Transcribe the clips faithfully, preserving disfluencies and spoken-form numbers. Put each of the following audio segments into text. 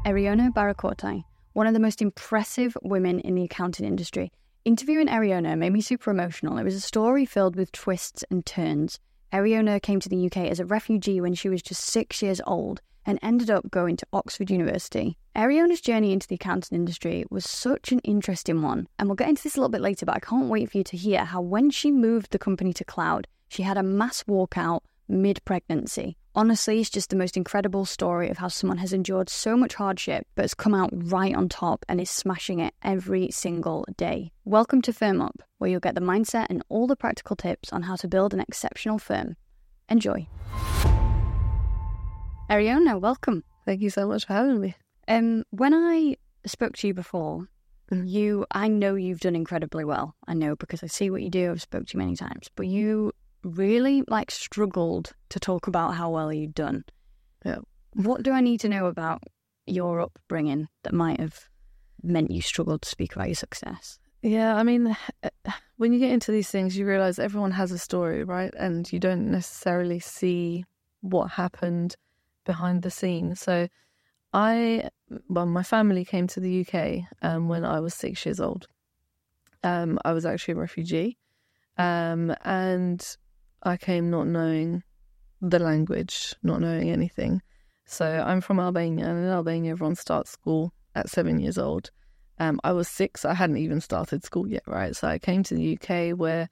Ariona Barracotti, one of the most impressive women in the accounting industry. Interviewing Ariona made me super emotional. It was a story filled with twists and turns. Ariona came to the U K as a refugee when she was just six years old and ended up going to Oxford University. Ariona's journey into the accounting industry was such an interesting one, and we'll get into this a little bit later, but I can't wait for you to hear how when she moved the company to cloud, she had a mass walkout mid-pregnancy. Honestly, it's just the most incredible story of how someone has endured so much hardship but has come out right on top and is smashing it every single day. Welcome to Firm Up, where you'll get the mindset and all the practical tips on how to build an exceptional firm. Enjoy. Ariona, welcome. Thank you so much for having me. Um, when I spoke to you before, you, I know you've done incredibly well. I know because I see what you do. I've spoke to you many times, but you really like struggled to talk about how well you'd done. Yeah. What do I need to know about your upbringing that might have meant you struggled to speak about your success? Yeah, I mean, when you get into these things, you realise everyone has a story, right? And you don't necessarily see what happened behind the scenes. So I, well, my family came to the U K um, when I was six years old. Um, I was actually a refugee. Um, and I came not knowing the language, not knowing anything. So I'm from Albania, and in Albania, everyone starts school at seven years old. Um, I was six. I hadn't even started school yet, right? So I came to the U K where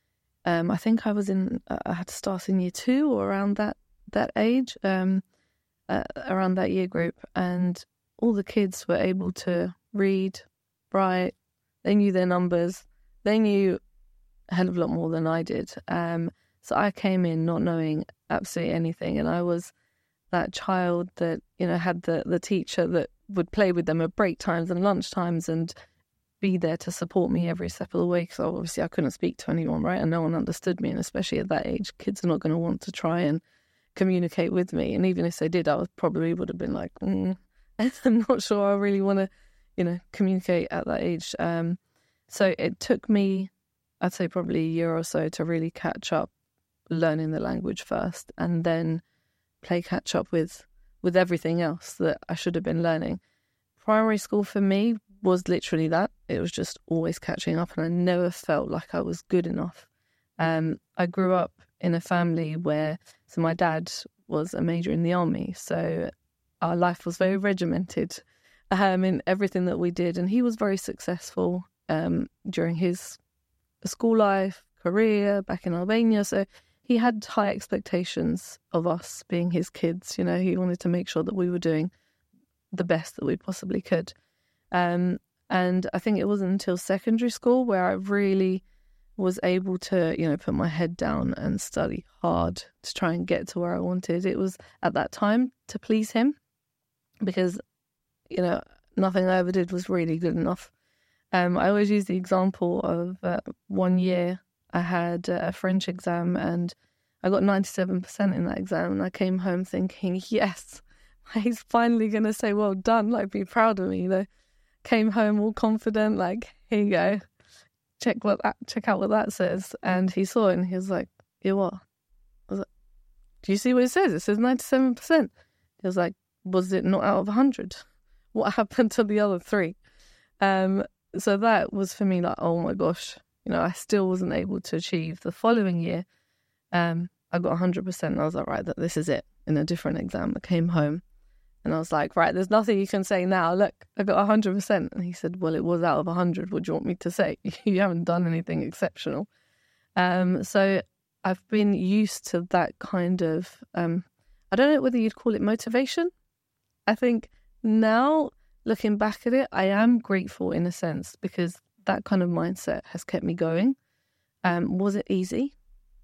um, I think I was in, uh, I had to start in year two or around that, that age, um, uh, around that year group. And all the kids were able to read, write. They knew their numbers. They knew a hell of a lot more than I did. Um, so I came in not knowing absolutely anything, and I was that child that, you know, had the, the teacher that would play with them at break times and lunch times and be there to support me every step of the way, because obviously I couldn't speak to anyone, right? And no one understood me, and especially at that age, kids are not going to want to try and communicate with me. And even if they did, I was probably would have been like, mm, I'm not sure I really want to, you know, communicate at that age. Um, so it took me, I'd say probably a year or so to really catch up, learning the language first, and then play catch up with with everything else that I should have been learning. Primary school for me was literally that. It was just always catching up, and I never felt like I was good enough. Um, I grew up in a family where, so my dad was a major in the army, so our life was very regimented um, in everything that we did, and he was very successful um, during his school life, career back in Albania. So he had high expectations of us being his kids. You know, he wanted to make sure that we were doing the best that we possibly could. Um, and I think it wasn't until secondary school where I really was able to, you know, put my head down and study hard to try and get to where I wanted. It was at that time to please him, because, you know, nothing I ever did was really good enough. Um, I always use the example of uh, one year I had a French exam and I got ninety-seven percent in that exam, and I came home thinking, yes, he's finally going to say, well done, like be proud of me, you know. Came home all confident, like, here you go, check what that, check out what that says. And he saw it and he was like, yeah, what? I was like, do you see what it says? It says ninety-seven percent. He was like, was it not out of one hundred? What happened to the other three? Um, so that was for me like, oh my gosh. You know, I still wasn't able to achieve. The following year, um, I got one hundred percent. And I was like, right, that this is it. In a different exam, I came home and I was like, right, there's nothing you can say now. Look, I got one hundred percent. And he said, well, it was out of one hundred. What do you want me to say? You haven't done anything exceptional. Um, so I've been used to that kind of, um, I don't know whether you'd call it motivation. I think now, looking back at it, I am grateful in a sense, because that kind of mindset has kept me going. Um, was it easy?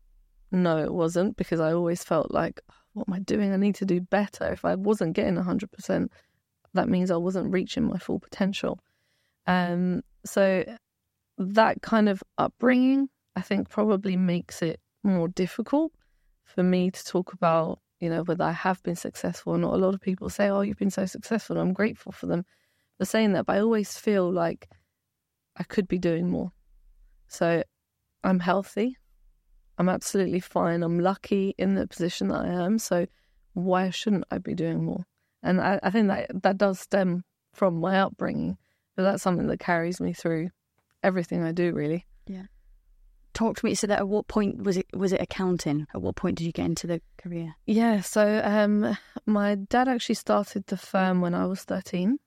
No, it wasn't, because I always felt like, what am I doing? I need to do better. If I wasn't getting one hundred percent, that means I wasn't reaching my full potential. Um, so that kind of upbringing, I think, probably makes it more difficult for me to talk about, you know, whether I have been successful or not. A lot of people say, oh, you've been so successful. I'm grateful for them for saying that, but I always feel like I could be doing more. So I'm healthy. I'm absolutely fine. I'm lucky in the position that I am. So why shouldn't I be doing more? And I, I think that that does stem from my upbringing, but that's something that carries me through everything I do, really. Yeah. Talk to me. So that at what point was it was it accounting? At what point did you get into the career? Yeah, so um, my dad actually started the firm when I was thirteen.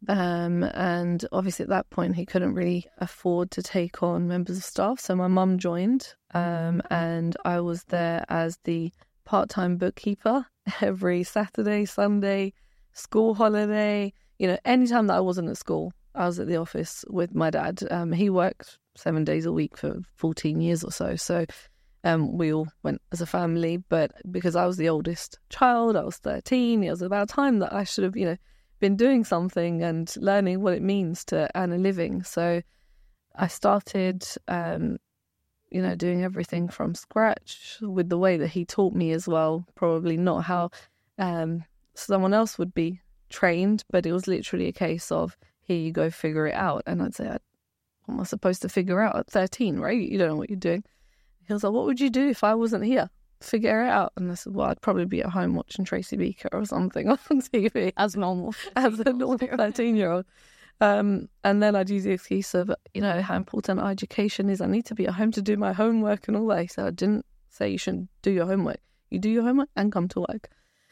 Um, and obviously at that point he couldn't really afford to take on members of staff. So my mum joined um, and I was there as the part-time bookkeeper every Saturday, Sunday, school holiday. You know, anytime that I wasn't at school, I was at the office with my dad. Um, he worked seven days a week for fourteen years or so. So um, we all went as a family. But because I was the oldest child, I was thirteen, it was about time that I should have, you know, been doing something and learning what it means to earn a living. So I started, um, you know, doing everything from scratch with the way that he taught me as well. Probably not how um, someone else would be trained, but it was literally a case of, here you go, figure it out. And I'd say, what am I supposed to figure out at thirteen, right? You don't know what you're doing. He was like, what would you do if I wasn't here? Figure it out. And I said, well, I'd probably be at home watching Tracy Beaker or something on T V. As normal. As a normal thirteen-year-old. Um, and then I'd use the excuse of, you know, how important education is. I need to be at home to do my homework and all that. So I didn't say you shouldn't do your homework. You do your homework and come to work.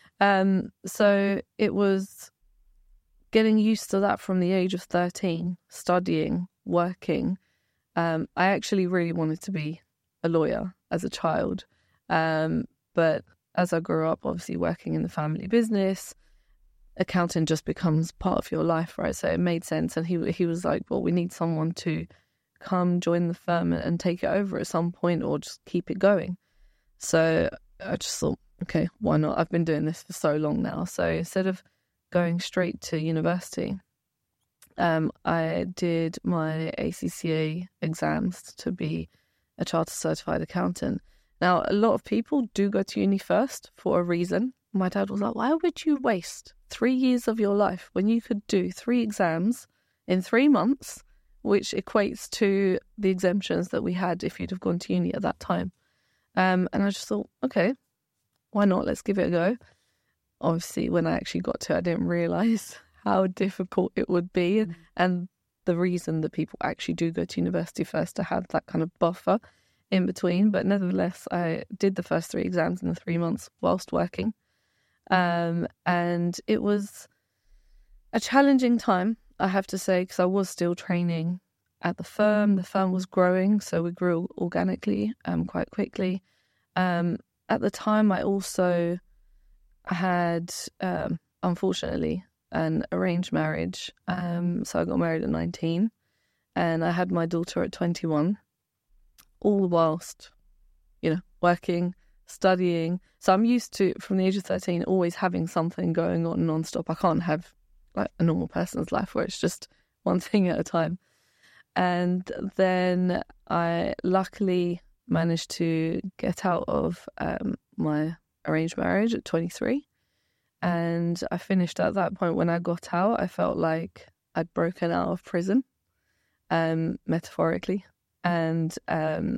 Um, so it was getting used to that from the age of thirteen, studying, working. Um, I actually really wanted to be a lawyer as a child. Um, but as I grew up, obviously working in the family business, accounting just becomes part of your life, right? So it made sense. And he he was like, well, we need someone to come join the firm and take it over at some point or just keep it going. So I just thought, okay, why not? I've been doing this for so long now. So instead of going straight to university, um, I did my A C C A exams to be a chartered certified accountant. Now, a lot of people do go to uni first for a reason. My dad was like, why would you waste three years of your life when you could do three exams in three months, which equates to the exemptions that we had if you'd have gone to uni at that time? Um, and I just thought, okay, why not? Let's give it a go. Obviously, when I actually got to it, I didn't realise how difficult it would be. Mm. And the reason that people actually do go to university first to have that kind of buffer in between. But nevertheless, I did the first three exams in the three months whilst working. Um, and it was a challenging time, I have to say, because I was still training at the firm. The firm was growing, so we grew organically um, quite quickly. Um, at the time, I also had, um, unfortunately, an arranged marriage. Um, so I got married at nineteen and I had my daughter at twenty-one. All whilst, you know, working, studying. So I'm used to, from the age of thirteen, always having something going on non-stop. I can't have like a normal person's life where it's just one thing at a time. And then I luckily managed to get out of um, my arranged marriage at twenty-three. And I finished at that point. When I got out, I felt like I'd broken out of prison, um, metaphorically. And um,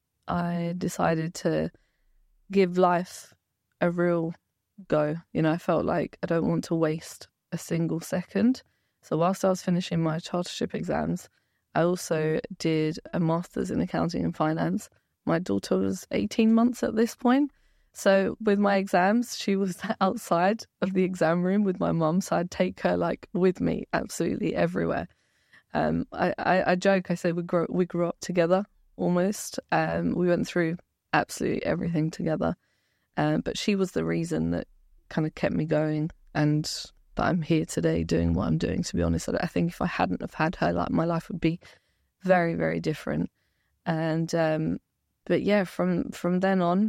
I decided to give life a real go. You know, I felt like I don't want to waste a single second. So whilst I was finishing my chartership exams, I also did a master's in accounting and finance. My daughter was eighteen months at this point. So with my exams, she was outside of the exam room with my mum. So I'd take her like with me absolutely everywhere. Um, I, I, I joke, I say we grew, we grew up together almost. Um, we went through absolutely everything together. Um, but she was the reason that kind of kept me going and that I'm here today doing what I'm doing, to be honest. I think if I hadn't have had her, like, my life would be very, very different. And, um, but yeah, from, from then on,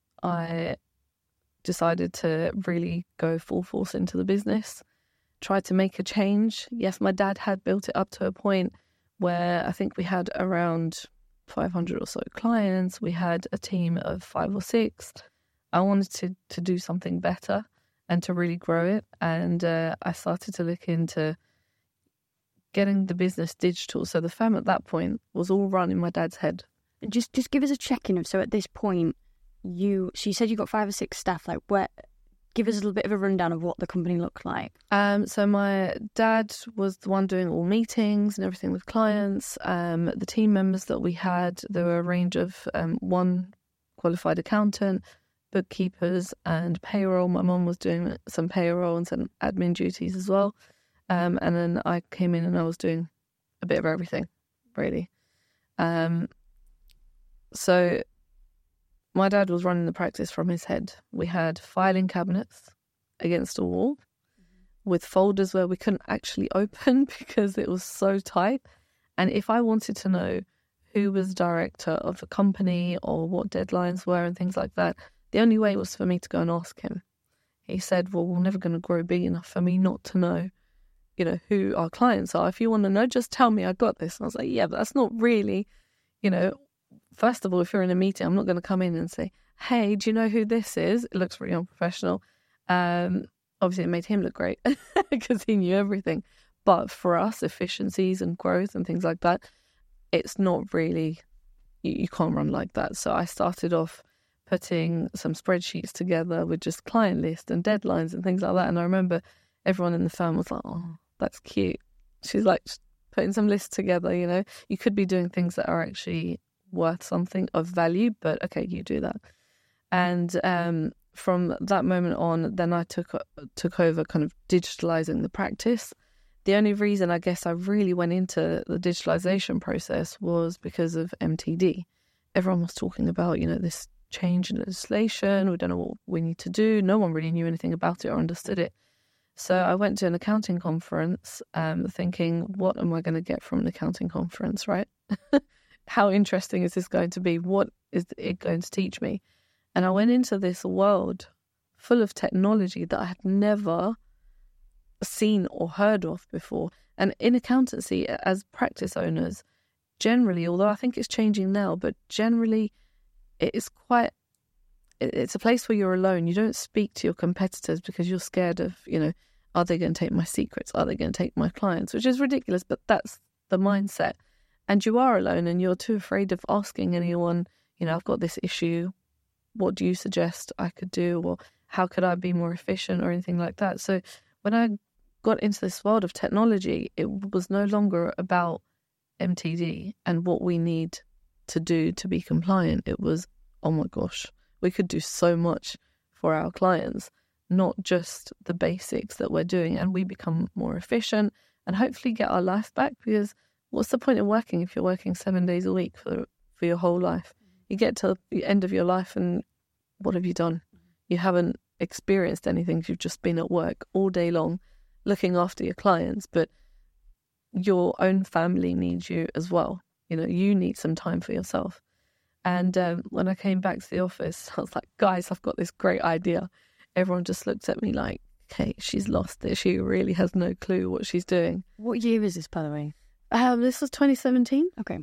I decided to really go full force into the business, try to make a change. Yes, my dad had built it up to a point where I think we had around five hundred or so clients. We had a team of five or six. I wanted to, to do something better and to really grow it. And uh, I started to look into getting the business digital. So the firm at that point was all run in my dad's head. Just just give us a check-in of, so at this point, you, so you said you got five or six staff, like where, give us a little bit of a rundown of what the company looked like. Um, so my dad was the one doing all meetings and everything with clients. Um, the team members that we had, there were a range of um, one qualified accountant, bookkeepers and payroll. My mum was doing some payroll and some admin duties as well. Um, and then I came in and I was doing a bit of everything, really. Um, so my dad was running the practice from his head. We had filing cabinets against a wall with folders where we couldn't actually open because it was so tight. And if I wanted to know who was director of the company or what deadlines were and things like that, the only way was for me to go and ask him. He said, well, we're never going to grow big enough for me not to know, you know, who our clients are. If you want to know, just tell me I got this. And I was like, yeah, but that's not really, you know, first of all, if you're in a meeting, I'm not going to come in and say, hey, do you know who this is? It looks really unprofessional. Um, obviously, it made him look great because he knew everything. But for us, efficiencies and growth and things like that, it's not really, you, you can't run like that. So I started off putting some spreadsheets together with just client lists and deadlines and things like that. And I remember everyone in the firm was like, oh, that's cute. She's like putting some lists together, you know. You could be doing things that are actually worth something of value, but okay, you do that. And um, from that moment on, then I took took over kind of digitalizing the practice. The only reason I guess I really went into the digitalization process was because of M T D. Everyone was talking about, you know, this change in legislation. We don't know what we need to do. No one really knew anything about it or understood it. So I went to an accounting conference um, thinking, what am I going to get from an accounting conference, right? How interesting is this going to be? What is it going to teach me? And I went into this world full of technology that I had never seen or heard of before. And in accountancy, as practice owners, generally, although I think it's changing now, but generally it is quite, it's a place where you're alone. You don't speak to your competitors because you're scared of, you know, are they going to take my secrets? Are they going to take my clients? Which is ridiculous, but that's the mindset. And you are alone and you're too afraid of asking anyone, you know, I've got this issue. What do you suggest I could do? Or how could I be more efficient or anything like that? So when I got into this world of technology, it was no longer about M T D and what we need to do to be compliant. It was, oh my gosh, we could do so much for our clients, not just the basics that we're doing, and we become more efficient and hopefully get our life back, because what's the point of working if you're working seven days a week for for your whole life? You get to the end of your life and what have you done? You haven't experienced anything. You've just been at work all day long looking after your clients, but your own family needs you as well. You know, you need some time for yourself. And um, when I came back to the office, I was like, guys, I've got this great idea. Everyone just looked at me like, okay, she's lost it. She really has no clue what she's doing. What year is this, by the way? Um, this was twenty seventeen. Okay.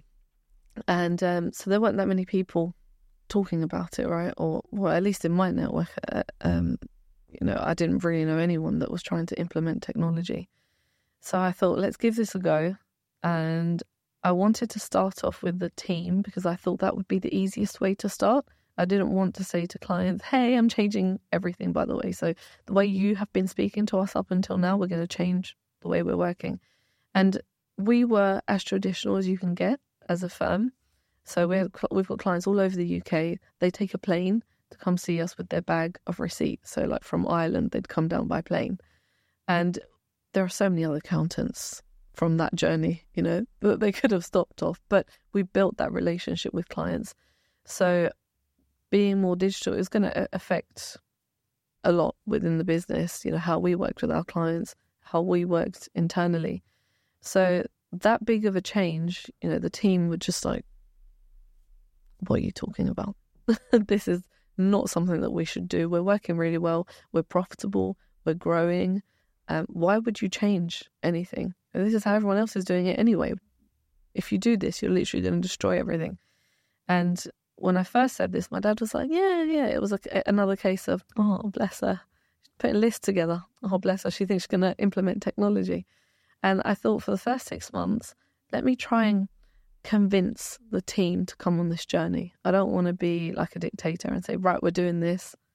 And um, so there weren't that many people talking about it, right? Or, well, at least in my network, uh, um, you know, I didn't really know anyone that was trying to implement technology. So I thought, let's give this a go. And I wanted to start off with the team because I thought that would be the easiest way to start. I didn't want to say to clients, hey, I'm changing everything, by the way. So the way you have been speaking to us up until now, we're going to change the way we're working. And we were as traditional as you can get as a firm. So we had, we've got clients all over the U K. They take a plane to come see us with their bag of receipts. So like from Ireland, they'd come down by plane. And there are so many other accountants from that journey, you know, but they could have stopped off. But we built that relationship with clients. So being more digital is going to affect a lot within the business, you know, how we worked with our clients, how we worked internally. So that big of a change, you know, the team were just like, what are you talking about? This is not something that we should do. We're working really well. We're profitable. We're growing. Um, why would you change anything? And this is how everyone else is doing it anyway. If you do this, you're literally going to destroy everything. And when I first said this, my dad was like, yeah, yeah. It was a, another case of, oh, bless her. She's putting a list together. Oh, bless her. She thinks she's going to implement technology. And I thought for the first six months, let me try and convince the team to come on this journey. I don't want to be like a dictator and say, right, we're doing this.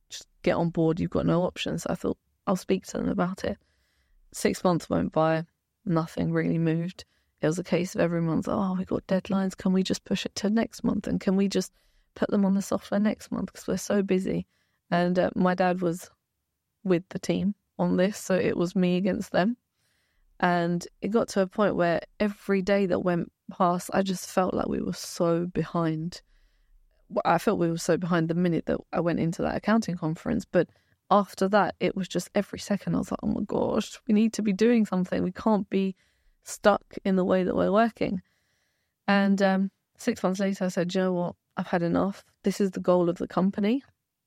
just get on board. You've got no options. So I thought, I'll speak to them about it. Six months went by. Nothing really moved. It was a case of every month, oh, we got deadlines. Can we just push it to next month? And can we just put them on the software next month? Because we're so busy. And uh, my dad was with the team on this. So it was me against them. And it got to a point where every day that went past, I just felt like we were so behind. I felt we were so behind the minute that I went into that accounting conference. But after that, it was just every second I was like, oh my gosh, we need to be doing something. We can't be stuck in the way that we're working. And um, six months later, I said, you know what? I've had enough. This is the goal of the company.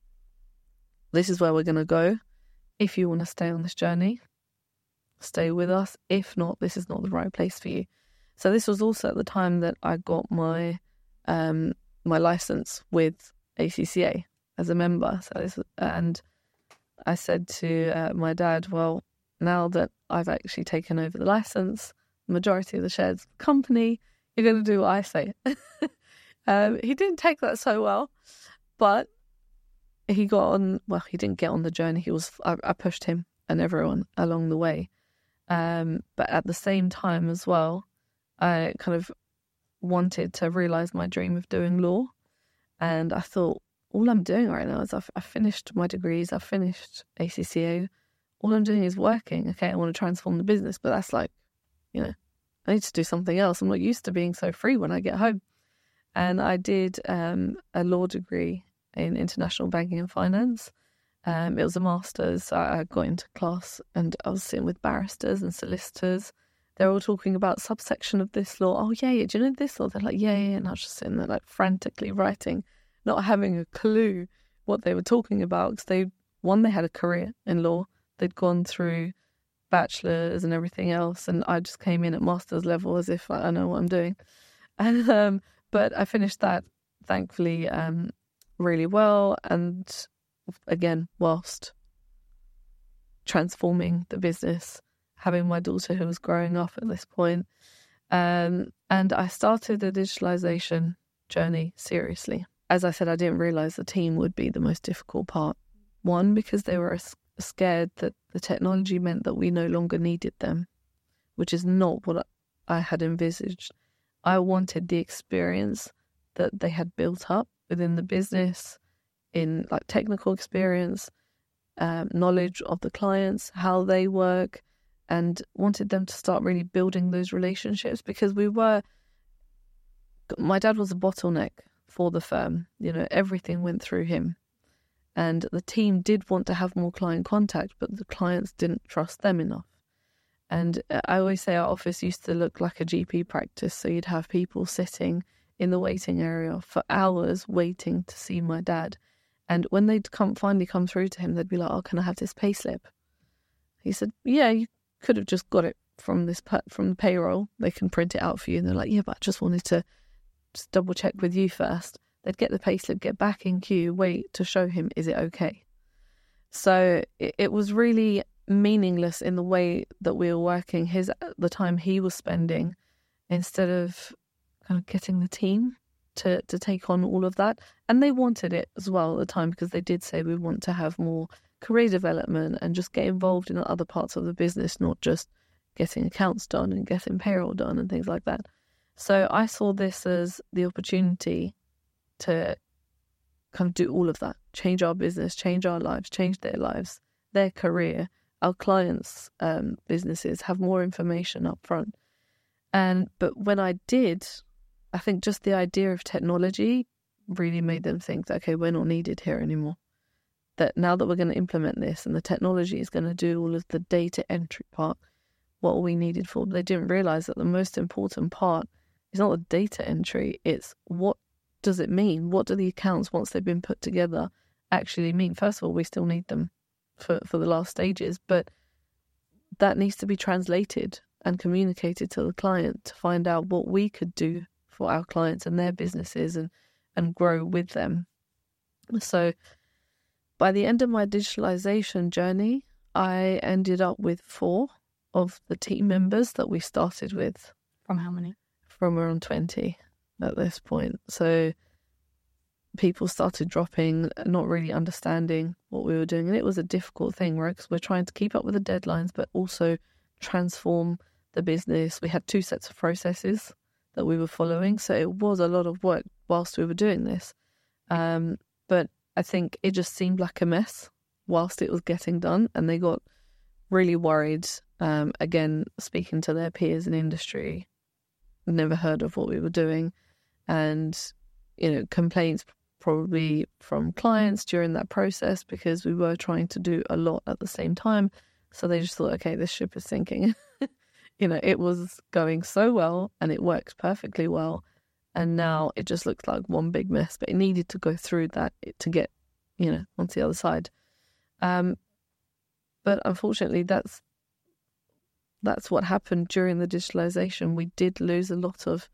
This is where we're going to go. If you want to stay on this journey, stay with us. If not, this is not the right place for you. So this was also at the time that I got my um, my license with A C C A as a member. So this, and I said to uh, my dad, well, now that I've actually taken over the license, majority of the shares of the company, you're going to do what I say. um, he didn't take that so well, but he got on, well, he didn't get on the journey. He was, I, I pushed him and everyone along the way. Um, but at the same time as well, I kind of wanted to realise my dream of doing law. And I thought, all I'm doing right now is I've, I've finished my degrees, I've finished A C C A. All I'm doing is working. Okay, I want to transform the business, but that's like, you know, I need to do something else. I'm not used to being so free when I get home. And I did um, a law degree in international banking and finance. Um, it was a master's. I, I got into class and I was sitting with barristers and solicitors. They're all talking about subsection of this law. Oh, yeah, yeah, do you know this law? They're like, yeah, yeah. And I was just sitting there like frantically writing, not having a clue what they were talking about. Because they, one, they had a career in law. They'd gone through bachelor's and everything else. And I just came in at master's level as if I, I know what I'm doing. And um, but I finished that, thankfully, um, really well. And again, whilst transforming the business, having my daughter who was growing up at this point. Um, and I started the digitalization journey seriously. As I said, I didn't realize the team would be the most difficult part. One, because they were scared that the technology meant that we no longer needed them, which is not what I had envisaged. I wanted the experience that they had built up within the business, in like technical experience, um, knowledge of the clients, how they work, and wanted them to start really building those relationships, because we were, my dad was a bottleneck for the firm. You know, everything went through him. And the team did want to have more client contact, but the clients didn't trust them enough. And I always say our office used to look like a G P practice. So you'd have people sitting in the waiting area for hours waiting to see my dad. And when they'd come finally come through to him, they'd be like, oh, can I have this payslip? He said, yeah, you could have just got it from this from the payroll. They can print it out for you. And they're like, yeah, but I just wanted to just double check with you first. They'd get the payslip, get back in queue, wait to show him, is it okay? So it, it was really meaningless in the way that we were working. His the time he was spending, instead of kind of getting the team to, to take on all of that. And they wanted it as well at the time, because they did say we want to have more career development and just get involved in other parts of the business, not just getting accounts done and getting payroll done and things like that. So I saw this as the opportunity to kind of do all of that, change our business, change our lives, change their lives, their career, our clients' um, businesses, have more information up front. And but when I did, I think just the idea of technology really made them think that, okay, we're not needed here anymore. That now that we're going to implement this and the technology is going to do all of the data entry part, what are we needed for? They didn't realize that the most important part is not the data entry, it's what does it mean? What do the accounts, once they've been put together, actually mean? First of all, we still need them for, for the last stages, but that needs to be translated and communicated to the client to find out what we could do for our clients and their businesses and, and grow with them. So by the end of my digitalization journey, I ended up with four of the team members that we started with. From how many? From around twenty at this point. So people started dropping, not really understanding what we were doing. And it was a difficult thing, right? Because we're trying to keep up with the deadlines, but also transform the business. We had two sets of processes that we were following. So it was a lot of work whilst we were doing this. Um, but I think it just seemed like a mess whilst it was getting done. And they got really worried. Um, again, speaking to their peers in industry, never heard of what we were doing. And, you know, complaints probably from clients during that process because we were trying to do a lot at the same time. So they just thought, okay, this ship is sinking. You know, it was going so well and it works perfectly well. And now it just looks like one big mess, but it needed to go through that to get, you know, onto the other side. Um, but unfortunately, that's that's what happened during the digitalization. We did lose a lot of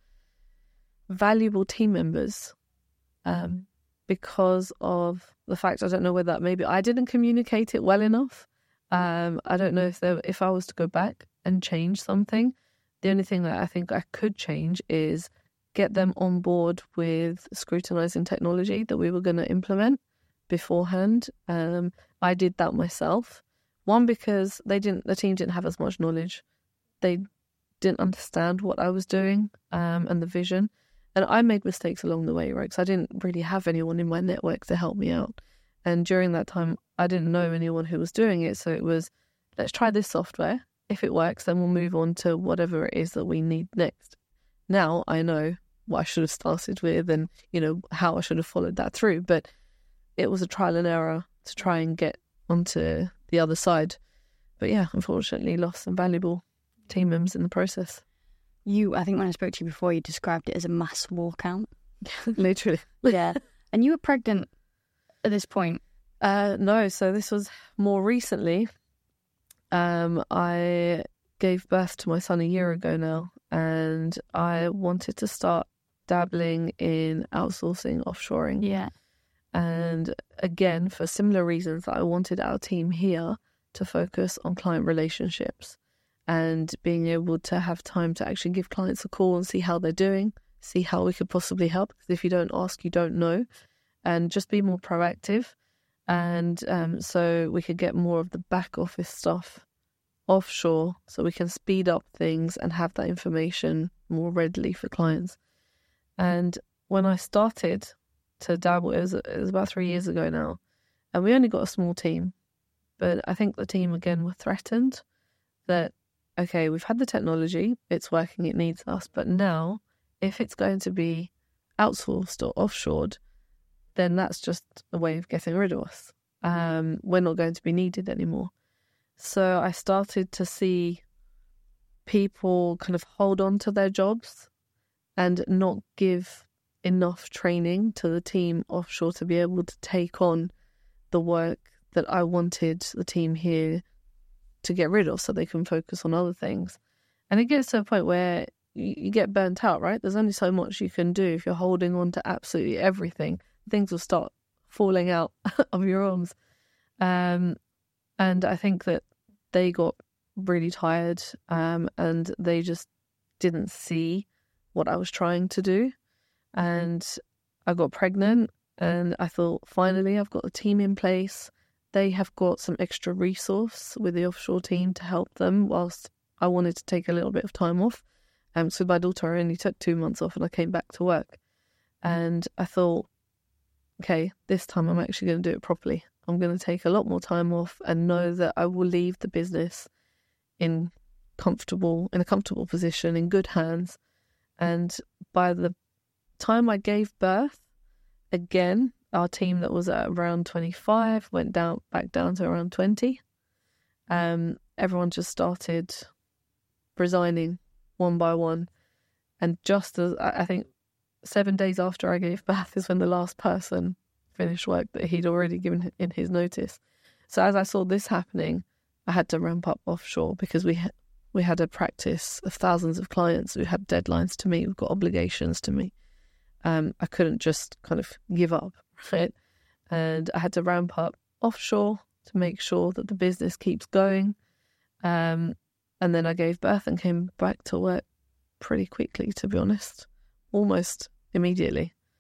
valuable team members um, because of the fact, I don't know whether maybe I didn't communicate it well enough. Um, I don't know if there, if I was to go back and change something. The only thing that I think I could change is get them on board with scrutinizing technology that we were going to implement beforehand. Um, I did that myself. One, because they didn't, the team didn't have as much knowledge. They didn't understand what I was doing um, and the vision. And I made mistakes along the way, right? Because I didn't really have anyone in my network to help me out. And during that time, I didn't know anyone who was doing it. So it was, let's try this software. If it works, then we'll move on to whatever it is that we need next. Now I know what I should have started with and, you know, how I should have followed that through. But it was a trial and error to try and get onto the other side. But yeah, unfortunately, lost some valuable team members in the process. You, I think when I spoke to you before, you described it as a mass walkout. Literally. Yeah. And you were pregnant at this point? Uh, no, so this was more recently. Um, I gave birth to my son a year ago now, and I wanted to start dabbling in outsourcing, offshoring. Yeah. And again, for similar reasons, I wanted our team here to focus on client relationships and being able to have time to actually give clients a call and see how they're doing, see how we could possibly help. Because if you don't ask, you don't know. And just be more proactive. And um, so we could get more of the back office stuff offshore so we can speed up things and have that information more readily for clients. And when I started to dabble, it was, it was about three years ago now, and we only got a small team. But I think the team, again, were threatened that, okay, we've had the technology, it's working, it needs us, but now if it's going to be outsourced or offshored, then that's just a way of getting rid of us. Um, we're not going to be needed anymore. So I started to see people kind of hold on to their jobs and not give enough training to the team offshore to be able to take on the work that I wanted the team here to get rid of so they can focus on other things. And it gets to a point where you, you get burnt out, right? There's only so much you can do if you're holding on to absolutely everything. Things will start falling out of your arms. Um, and I think that they got really tired um, and they just didn't see what I was trying to do. And I got pregnant and I thought, finally, I've got a team in place. They have got some extra resource with the offshore team to help them whilst I wanted to take a little bit of time off. Um, so my daughter only took two months off and I came back to work. And I thought, okay, this time I'm actually going to do it properly. I'm going to take a lot more time off and know that I will leave the business in comfortable, in a comfortable position, in good hands. And by the time I gave birth, again, our team that was at around twenty-five went down back down to around twenty. Um, everyone just started resigning one by one. And just as, I think, seven days after I gave birth is when the last person finished work that he'd already given in his notice. So as I saw this happening, I had to ramp up offshore because we had, we had a practice of thousands of clients who had deadlines to meet, we've got obligations to meet. Um, I couldn't just kind of give up, right? And I had to ramp up offshore to make sure that the business keeps going. Um, and then I gave birth and came back to work pretty quickly, to be honest, almost immediately.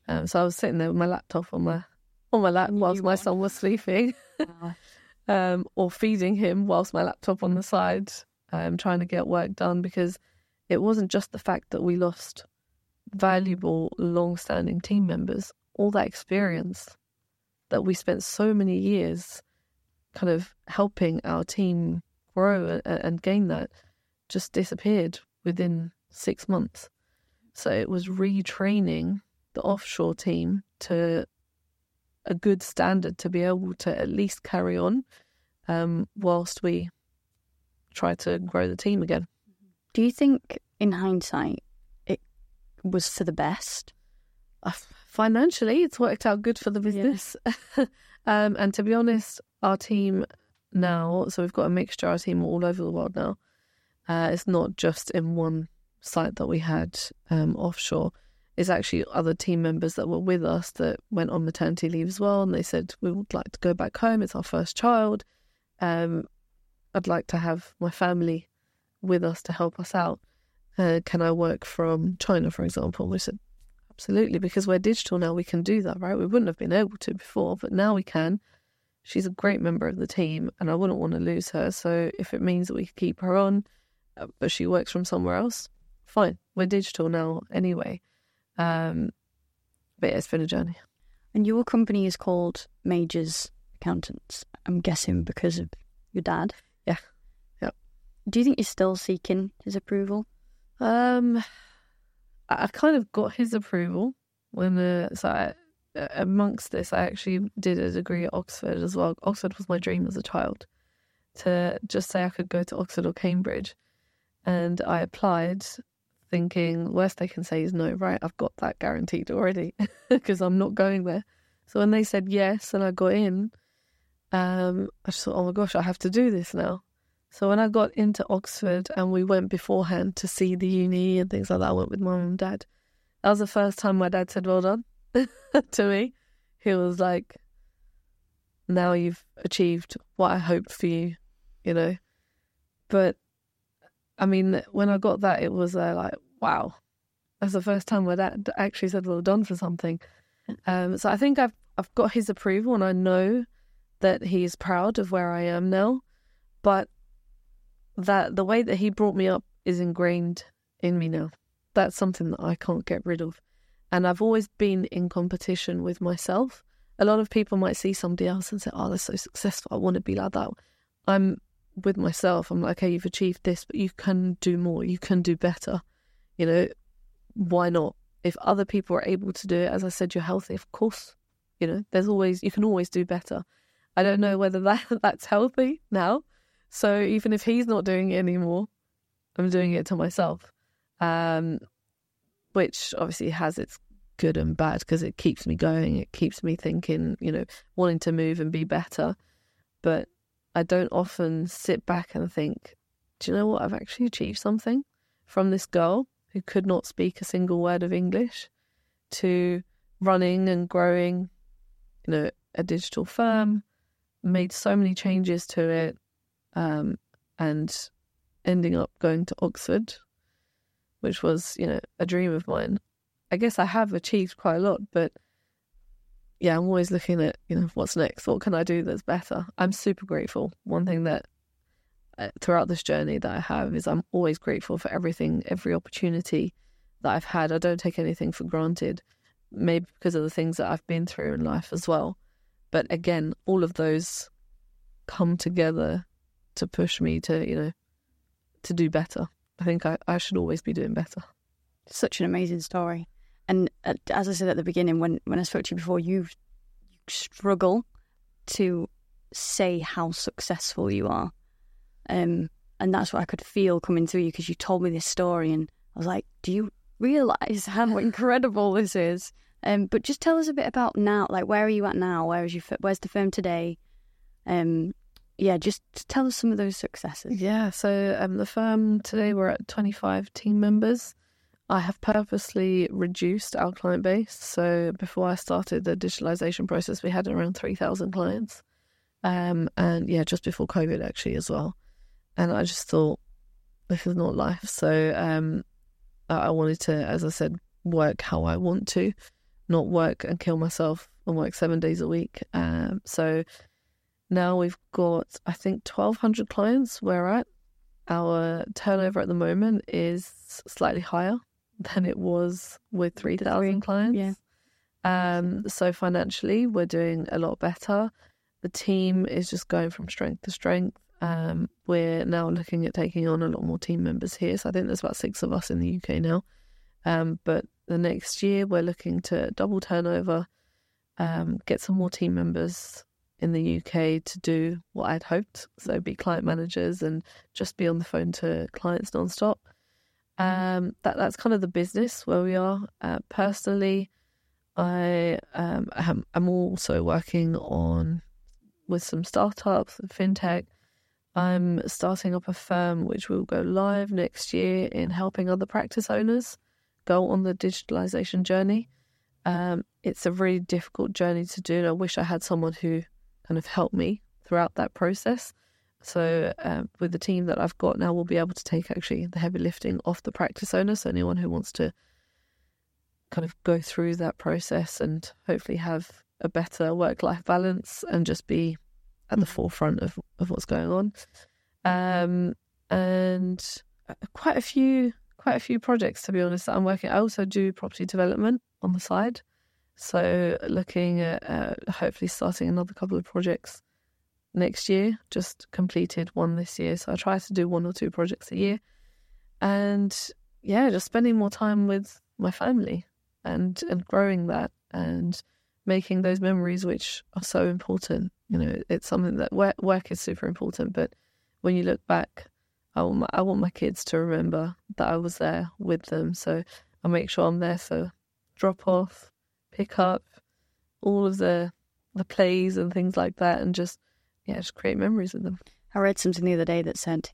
Um, so I was sitting there with my laptop on my on my lap whilst my son was sleeping, Wow. um, or feeding him whilst my laptop on the side, um, trying to get work done, because it wasn't just the fact that we lost valuable, long-standing team members. All that experience that we spent so many years kind of helping our team grow and, and gain that just disappeared within six months. So it was retraining the offshore team to a good standard to be able to at least carry on um, whilst we try to grow the team again. Do you think, in hindsight, it was for the best? Uh, financially, it's worked out good for the business. Yeah. um, and to be honest, our team now, so we've got a mixture, our team all over the world now. Uh, it's not just in one site that we had um, offshore. It's actually other team members that were with us that went on maternity leave as well, and they said, we would like to go back home, it's our first child. Um, I'd like to have my family with us to help us out. Uh, can I work from China, for example? We said, absolutely, because we're digital now, we can do that, right? We wouldn't have been able to before, but now we can. She's a great member of the team, and I wouldn't want to lose her. So if it means that we can keep her on, uh, but she works from somewhere else, fine. We're digital now anyway. Um, but yeah, it's been a journey. And your company is called Majors Accountants, I'm guessing because of your dad? Yeah. Yep. Do you think you're still seeking his approval? Um, I, I kind of got his approval when, uh, so I, uh, amongst this, I actually did a degree at Oxford as well. Oxford was my dream as a child, to just say I could go to Oxford or Cambridge. And I applied thinking, worst they can say is no, right? I've got that guaranteed already because I'm not going there. So when they said yes and I got in, um, I just thought, oh my gosh, I have to do this now. So when I got into Oxford and we went beforehand to see the uni and things like that, I went with my mum and dad. That was the first time my dad said well done to me. He was like, now you've achieved what I hoped for you, you know. But I mean, when I got that, it was uh, like, wow, that's the first time my dad actually said well done for something. Um, so I think I've I've got his approval, and I know that he's proud of where I am now. But that the way that he brought me up is ingrained in me now. That's something that I can't get rid of. And I've always been in competition with myself. A lot of people might see somebody else and say, oh, they're so successful, I want to be like that. I'm with myself, I'm like, okay, you've achieved this, but you can do more, you can do better. You know, why not? If other people are able to do it, as I said, you're healthy, of course. You know, there's always, you can always do better. I don't know whether that that's healthy now. So even if he's not doing it anymore, I'm doing it to myself. Um, which obviously has its good and bad, because it keeps me going, it keeps me thinking, you know, wanting to move and be better. But I don't often sit back and think, do you know what, I've actually achieved something from this girl who could not speak a single word of English to running and growing, you know, a digital firm, made so many changes to it, um, and ending up going to Oxford, which was, you know, a dream of mine. I guess I have achieved quite a lot, but yeah, I'm always looking at, you know, what's next? What can I do that's better? I'm super grateful. One thing that uh, throughout this journey that I have is I'm always grateful for everything, every opportunity that I've had. I don't take anything for granted, maybe because of the things that I've been through in life as well. But again, all of those come together to push me to, you know, to do better. I think I, I should always be doing better. Such an amazing story. And uh, as I said at the beginning, when, when I spoke to you before, you struggle to say how successful you are. Um, and that's what I could feel coming through you, because you told me this story and I was like, do you realise how incredible this is? Um, but just tell us a bit about now, like where are you at now? Where is your, where's the firm today? Um, yeah, just tell us some of those successes. Yeah, so um, the firm today, we're at twenty-five team members. I have purposely reduced our client base. So before I started the digitalization process, we had around three thousand clients. Um, and yeah, just before COVID actually as well. And I just thought, this is not life. So um, I wanted to, as I said, work how I want to. not work and kill myself and work seven days a week. Um, so now we've got, I think, twelve hundred clients we're at. Our turnover at the moment is slightly higher than it was with three thousand clients. Yeah. Um, so financially, we're doing a lot better. The team is just going from strength to strength. Um, we're now looking at taking on a lot more team members here. So I think there's about six of us in the U K now. Um, but the next year, we're looking to double turnover, um, get some more team members in the U K to do what I'd hoped. So be client managers and just be on the phone to clients nonstop. Um, that that's kind of the business where we are. Uh, personally, I um, am I'm also working on with some startups and fintech. I'm starting up a firm which will go live next year in helping other practice owners go on the digitalization journey. Um, it's a really difficult journey to do, and I wish I had someone who kind of helped me throughout that process. So um, with the team that I've got now, we'll be able to take actually the heavy lifting off the practice owner. So anyone who wants to kind of go through that process and hopefully have a better work-life balance and just be at the forefront of, of what's going on. Um, and quite a few quite a few projects, to be honest, that I'm working. I also do property development on the side. So looking at uh, hopefully starting another couple of projects next year. Just completed one this year. So I try to do one or two projects a year. And yeah, just spending more time with my family and, and growing that and making those memories which are so important. You know, it's something that work, work is super important, but when you look back, I want, my, I want my kids to remember that I was there with them. So I make sure I'm there for drop off, pick up, all of the the plays and things like that, and just, yeah, just create memories with them. I read something the other day that said,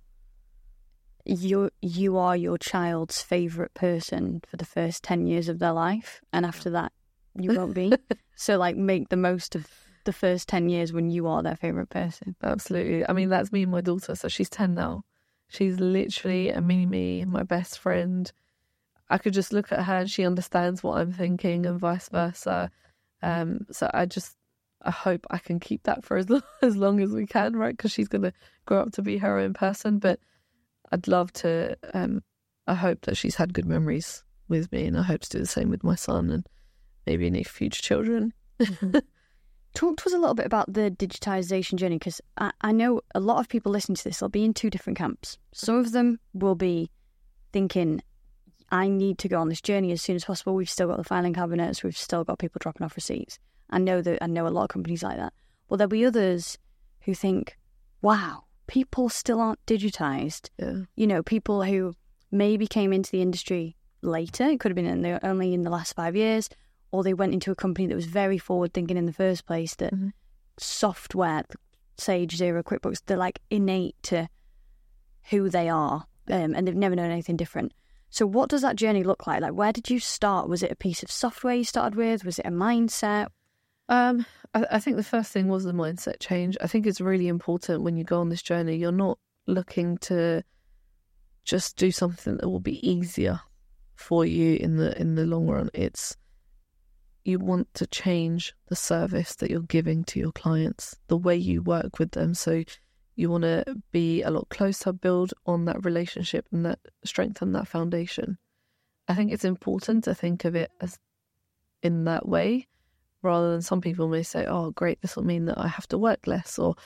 you you are your child's favourite person for the first ten years of their life, and after that, you won't be. So, like, make the most of the first ten years when you are their favourite person. Absolutely. I mean, that's me and my daughter. So she's ten now. She's literally a mini-me, my best friend. I could just look at her and she understands what I'm thinking and vice versa. Um, so I just, I hope I can keep that for as long as, long as we can, right? Because she's going to grow up to be her own person. But I'd love to, um, I hope that she's had good memories with me, and I hope to do the same with my son and maybe any future children. Mm-hmm. Talk to us a little bit about the digitisation journey, because I, I know a lot of people listening to this will be in two different camps. Some of them will be thinking, I need to go on this journey as soon as possible. We've still got the filing cabinets. We've still got people dropping off receipts. I know that I know a lot of companies like that. But there'll be others who think, wow, people still aren't digitised. Yeah. You know, people who maybe came into the industry later. It could have been in the, only in the last five years. Or they went into a company that was very forward-thinking in the first place, that mm-hmm. software, Sage, Xero, QuickBooks, they're like innate to who they are, um, and they've never known anything different. So what does that journey look like? Like, where did you start? Was it a piece of software you started with? Was it a mindset? Um, I, I think the first thing was the mindset change. I think it's really important when you go on this journey, you're not looking to just do something that will be easier for you in the in the long run. It's you want to change the service that you're giving to your clients, the way you work with them. So you want to be a lot closer, build on that relationship and that strengthen that foundation. I think it's important to think of it as in that way, rather than some people may say, oh, great, this will mean that I have to work less. Or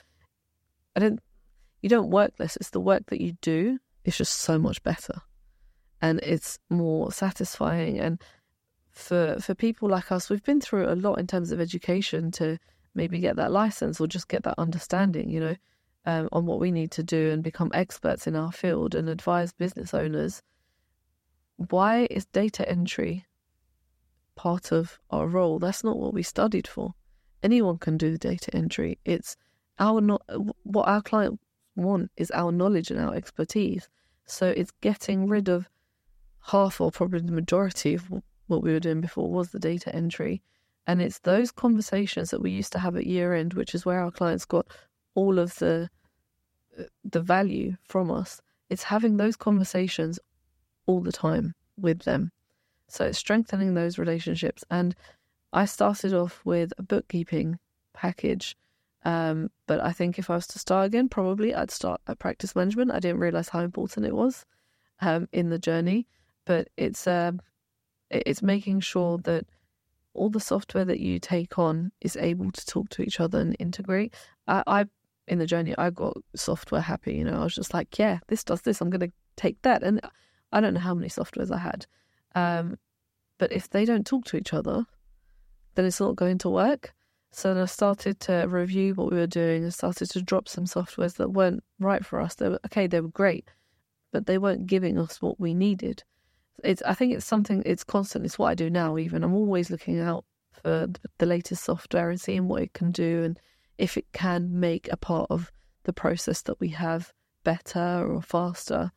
I don't, you don't work less. It's the work that you do. It's just so much better and it's more satisfying. And For for people like us, we've been through a lot in terms of education to maybe get that license or just get that understanding, you know, um, on what we need to do and become experts in our field and advise business owners. Why is data entry part of our role? That's not what we studied for. Anyone can do data entry. It's our not what our clients want is our knowledge and our expertise. So it's getting rid of half or probably the majority of what we were doing before was the data entry. And it's those conversations that we used to have at year end, which is where our clients got all of the the value from us. It's having those conversations all the time with them. So it's strengthening those relationships. And I started off with a bookkeeping package. Um, but I think if I was to start again, probably I'd start at practice management. I didn't realize how important it was um, in the journey. But it's uh, it's making sure that all the software that you take on is able to talk to each other and integrate. I, I in the journey, I got software happy. You know, I was just like, yeah, this does this. I'm going to take that. And I don't know how many softwares I had. Um, but if they don't talk to each other, then it's not going to work. So then I started to review what we were doing and started to drop some softwares that weren't right for us. They were, okay, they were great, but they weren't giving us what we needed. It's, I think it's something, it's constant. It's what I do now even. I'm always looking out for the latest software and seeing what it can do and if it can make a part of the process that we have better or faster.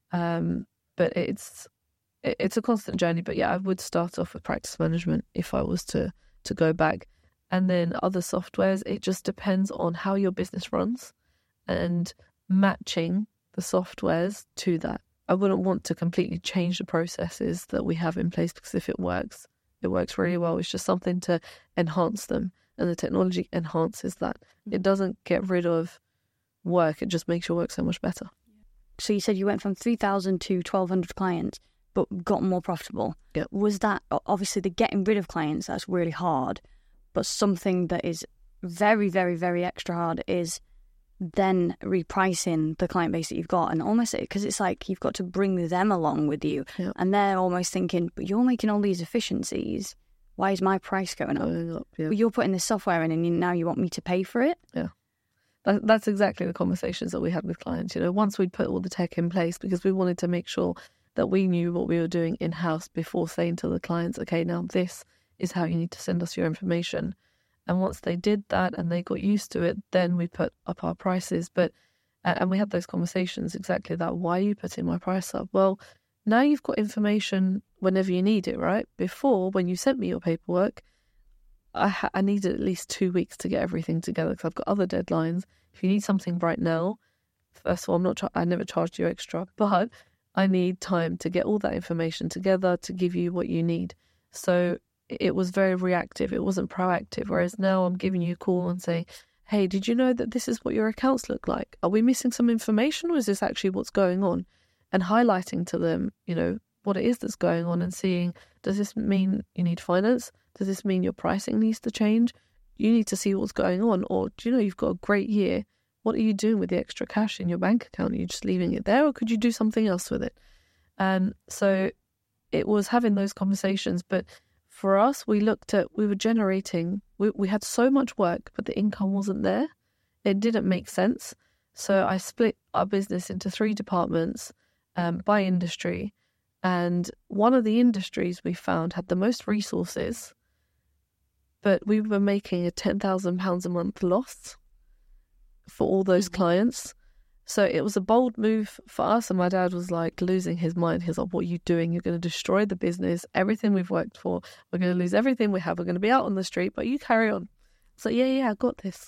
Um, but it's it, it's a constant journey. But yeah, I would start off with practice management if I was to, to go back. And then other softwares, it just depends on how your business runs and matching the softwares to that. I wouldn't want to completely change the processes that we have in place because if it works, it works really well. It's just something to enhance them. And the technology enhances that. It doesn't get rid of work. It just makes your work so much better. So you said you went from three thousand to twelve hundred clients, but got more profitable. Yeah. Was that, obviously the getting rid of clients, that's really hard. But something that is very, very, very extra hard is then repricing the client base that you've got. And almost, because it's like you've got to bring them along with you. Yeah. And they're almost thinking, but you're making all these efficiencies. Why is my price going up? Going up yeah. Well, you're putting this software in and you, now you want me to pay for it? Yeah. That, that's exactly the conversations that we had with clients. You know, once we'd put all the tech in place, because we wanted to make sure that we knew what we were doing in-house before saying to the clients, okay, now this is how you need to send us your information. And once they did that and they got used to it, then we put up our prices. But and we had those conversations exactly that. Why are you putting my price up? Well, now you've got information whenever you need it, right? Before, when you sent me your paperwork, I ha- I needed at least two weeks to get everything together because I've got other deadlines. If you need something right now, first of all, I'm not. Tra- I never charged you extra, but I need time to get all that information together to give you what you need. So it was very reactive. It wasn't proactive. Whereas now I'm giving you a call and saying, hey, did you know that this is what your accounts look like? Are we missing some information or is this actually what's going on? And highlighting to them, you know, what it is that's going on and seeing, does this mean you need finance? Does this mean your pricing needs to change? You need to see what's going on. Or, do you know, you've got a great year. What are you doing with the extra cash in your bank account? Are you just leaving it there or could you do something else with it? And so it was having those conversations. But for us, we looked at, we were generating, we, we had so much work, but the income wasn't there. It didn't make sense. So I split our business into three departments um, by industry. And one of the industries we found had the most resources, but we were making a ten thousand pounds a month loss for all those mm-hmm. clients. So it was a bold move for us. And my dad was like losing his mind. He's like, what are you doing? You're going to destroy the business. Everything we've worked for. We're going to lose everything we have. We're going to be out on the street, but you carry on. So yeah, yeah, I got this.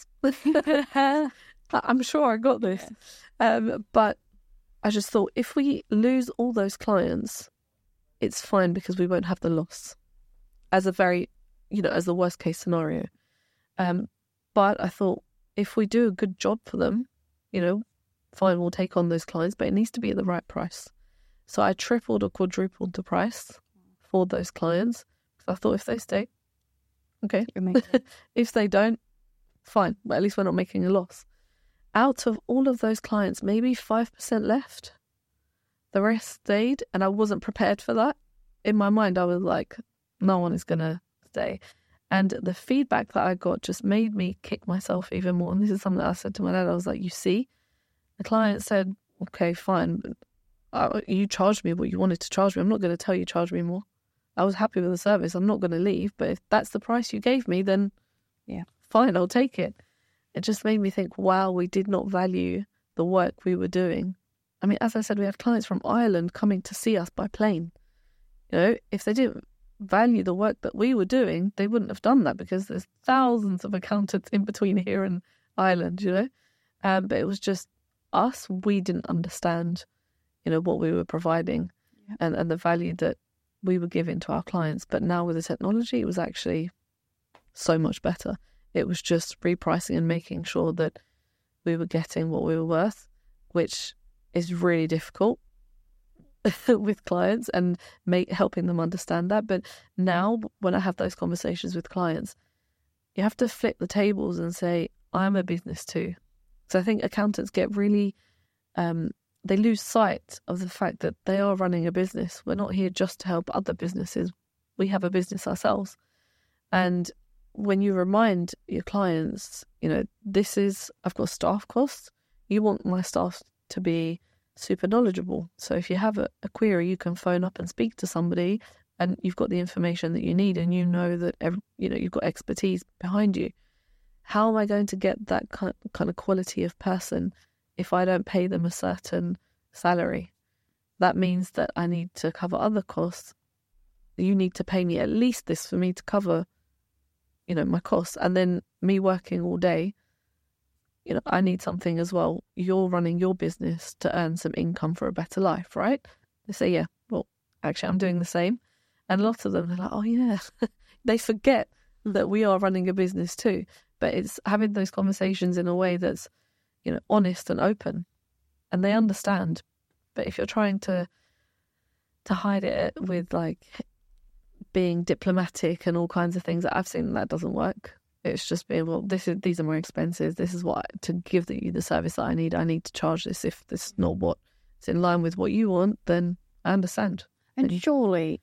I'm sure I got this. Um, but I just thought if we lose all those clients, it's fine because we won't have the loss as a very, you know, as the worst case scenario. Um, but I thought if we do a good job for them, you know, fine, we'll take on those clients, but it needs to be at the right price. So I tripled or quadrupled the price for those clients because I thought if they stay, okay. If they don't, fine, but at least we're not making a loss. Out of all of those clients, maybe five percent left. The rest stayed, and I wasn't prepared for that. In my mind, I was like, no one is going to stay. And the feedback that I got just made me kick myself even more. And this is something that I said to my dad. I was like, you see, the client said, okay, fine, but uh, you charged me what you wanted to charge me. I'm not going to tell you charge me more. I was happy with the service. I'm not going to leave. But if that's the price you gave me, then yeah, fine, I'll take it. It just made me think, wow, we did not value the work we were doing. I mean, as I said, we had clients from Ireland coming to see us by plane. You know, if they didn't value the work that we were doing, they wouldn't have done that because there's thousands of accountants in between here and Ireland, you know. Um, but it was just us. We didn't understand, you know, what we were providing yeah. and, and the value that we were giving to our clients. But now with the technology, it was actually so much better. It was just repricing and making sure that we were getting what we were worth, which is really difficult with clients and make, helping them understand that. But now when I have those conversations with clients, you have to flip the tables and say, I'm a business too. So I think accountants get really, um, they lose sight of the fact that they are running a business. We're not here just to help other businesses. We have a business ourselves. And when you remind your clients, you know, this is, I've got staff costs. You want my staff to be super knowledgeable. So if you have a, a query, you can phone up and speak to somebody and you've got the information that you need and you know that, every, you know, you've got expertise behind you. How am I going to get that kind of quality of person if I don't pay them a certain salary? That means that I need to cover other costs. You need to pay me at least this for me to cover, you know, my costs. And then me working all day, you know, I need something as well. You're running your business to earn some income for a better life, right? They say, yeah, well, actually, I'm doing the same. And lots of them are like, oh, yeah. They forget that we are running a business too. But it's having those conversations in a way that's, you know, honest and open. And they understand. But if you're trying to to hide it with, like, being diplomatic and all kinds of things, that I've seen that doesn't work. It's just being, well, this is these are my expenses. This is what to give the, you the service that I need. I need to charge this. If this is not what is in line with what you want, then I understand. And surely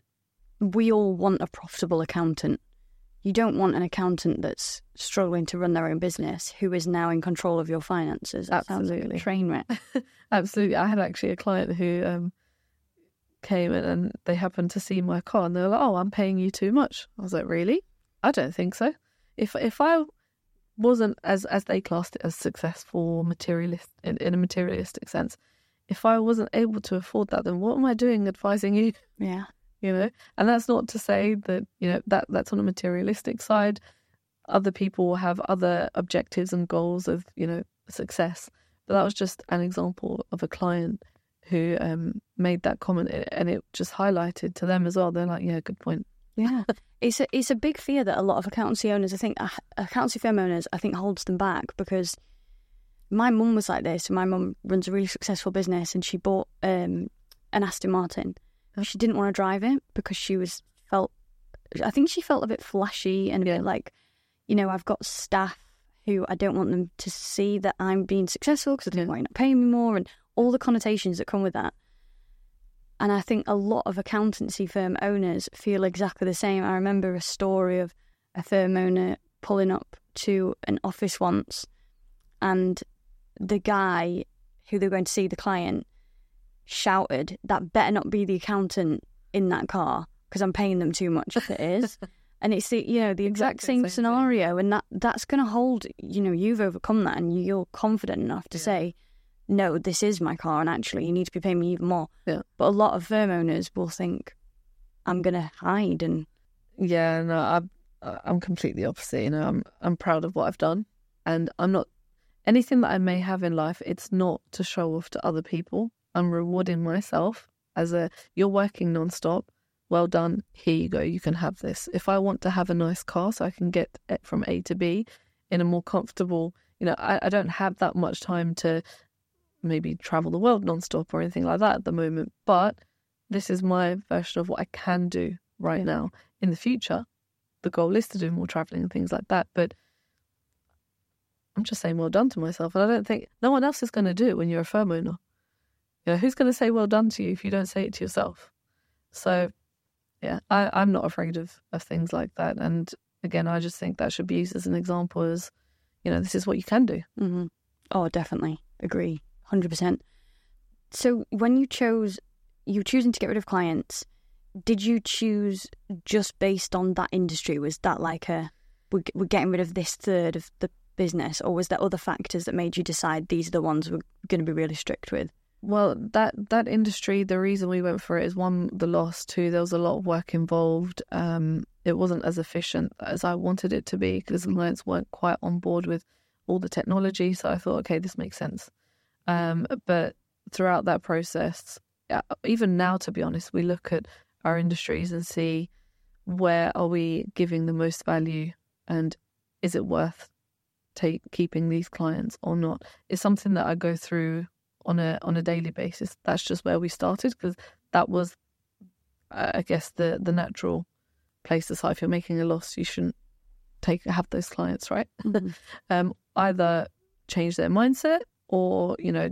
we all want a profitable accountant. You don't want an accountant that's struggling to run their own business who is now in control of your finances. That Absolutely. sounds like a train wreck. Absolutely. I had actually a client who um, came in and they happened to see my car and they were like, oh, I'm paying you too much. I was like, really? I don't think so. If if I wasn't, as as they classed it, as successful materialist in, in a materialistic sense, if I wasn't able to afford that, then what am I doing advising you? Yeah. You know, and that's not to say that, you know, that that's on a materialistic side. Other people have other objectives and goals of, you know, success. But that was just an example of a client who um, made that comment, and it just highlighted to them as well. They're like, yeah, good point. Yeah. It's a, it's a big fear that a lot of accountancy owners, I think, uh, accountancy firm owners, I think holds them back, because my mum was like this. My mum runs a really successful business and she bought um, an Aston Martin. She didn't want to drive it because she was felt, I think she felt a bit flashy and a yeah. bit like, you know, I've got staff who I don't want them to see that I'm being successful because I don't want you to pay me more and all the connotations that come with that. And I think a lot of accountancy firm owners feel exactly the same. I remember a story of a firm owner pulling up to an office once and the guy who they were going to see, the client, shouted, that better not be the accountant in that car because I'm paying them too much if it is. And it's the, you know, the exact exactly same, same scenario thing. And that that's going to hold, you know, you've overcome that and you're confident enough to yeah. say, no, this is my car and actually you need to be paying me even more. Yeah. But a lot of firm owners will think, I'm going to hide. And yeah, no, I'm, I'm completely opposite. You know, I'm, I'm proud of what I've done and I'm not, anything that I may have in life, it's not to show off to other people. I'm rewarding myself as a, you're working nonstop. Well done. Here you go. You can have this. If I want to have a nice car so I can get it from A to B in a more comfortable, you know, I, I don't have that much time to maybe travel the world nonstop or anything like that at the moment. But this is my version of what I can do right yeah. now. In the future, the goal is to do more traveling and things like that. But I'm just saying well done to myself. And I don't think no one else is going to do it when you're a firm owner. You know, who's going to say well done to you if you don't say it to yourself? So, yeah, I, I'm not afraid of, of things like that. And again, I just think that should be used as an example as, you know, this is what you can do. Mm-hmm. Oh, definitely. Agree. one hundred percent. So when you chose, you were choosing to get rid of clients, did you choose just based on that industry? Was that like a, we're, we're getting rid of this third of the business? Or was there other factors that made you decide these are the ones we're going to be really strict with? Well, that that industry, the reason we went for it is one, the loss, two, there was a lot of work involved. Um, it wasn't as efficient as I wanted it to be because the clients weren't quite on board with all the technology. So I thought, okay, this makes sense. Um, but throughout that process, even now, to be honest, we look at our industries and see where are we giving the most value, and is it worth take keeping these clients or not? It's something that I go through on a on a daily basis. That's just where we started, because that was, uh, I guess, the the natural place to start. If you're making a loss, you shouldn't take have those clients, right? Mm-hmm. um, either change their mindset or, you know,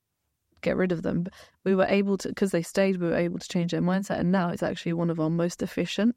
get rid of them. But we were able to, because they stayed, we were able to change their mindset, and now it's actually one of our most efficient